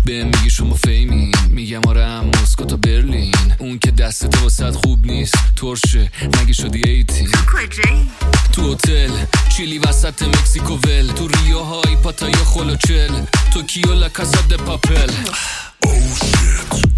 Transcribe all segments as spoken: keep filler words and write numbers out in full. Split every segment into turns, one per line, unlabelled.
به میگی شما فیمین، میگم آره هم مسکو تا برلین. اون که دست تو واسد خوب نیست ترشه، مگه شدی ایتین؟
تو کجایی؟
تو هتل چیلی وسط مکسیکو ول، تو ریو های پاتای خلوچل، توکیو لا کاسا د پاپل.
Oh shit.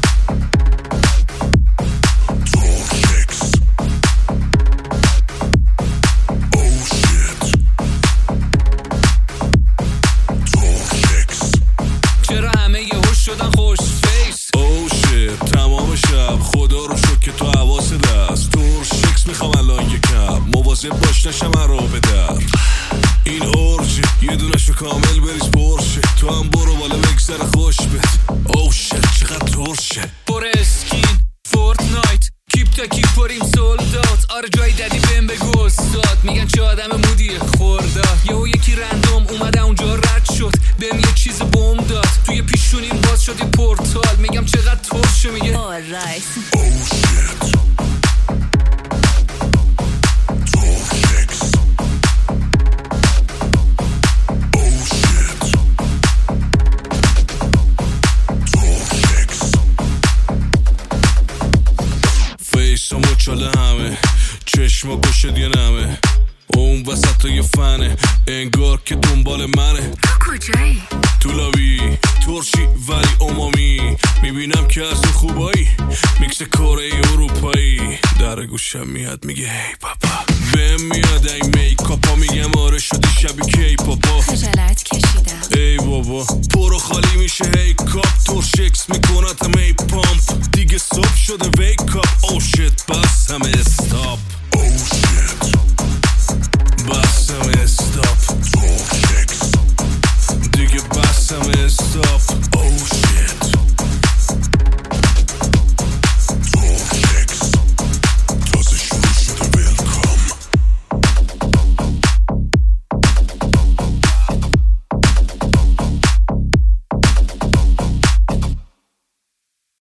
چرا همه یه هوش شدن خوش فیس؟
Oh shit. تمام شب خدا رو شکر که تو حواس دست تور شکس میخوام الان یکم مواظب باش نشم را به در. این اورجه یه دونشو کامل بریز پرشه، تو هم برو بالا بگذره خوش بد. Oh shit چقدر ترشه.
پر اسکین فورتنایت کیپ تا کیپ پریم سولدات. آره جای دادی بهم بگو استاد، میگن چه آدم مودیه خورداد. یهو یکی رندوم اومده اونجا رد شد، بهم یه چیز بوم داد، توی پیشونیم باز شد یه پورتال. میگم چقدر ترشه، میگه
alright.
Oh shit. فیسامو چاله همه چشما گوشت یه نمه، اون وسط یه فنه انگار که دنبال منه.
تو کجایی؟
تو لابی ترشی ولی امامی، میبینم که از اون خوبایی میکس کره اروپایی. در گوشم میاد میگه هی پاپا، بهم میاد این میکاپا، میگم آره شدی شبیه کی پاپا.
خجالت کشیدم
ای بابا پرو خالی میشه هی کاپ، ترشکس میکنتم ای پامپ، دیگه صبح شده ویک اپ. او شت بس همه استاپ.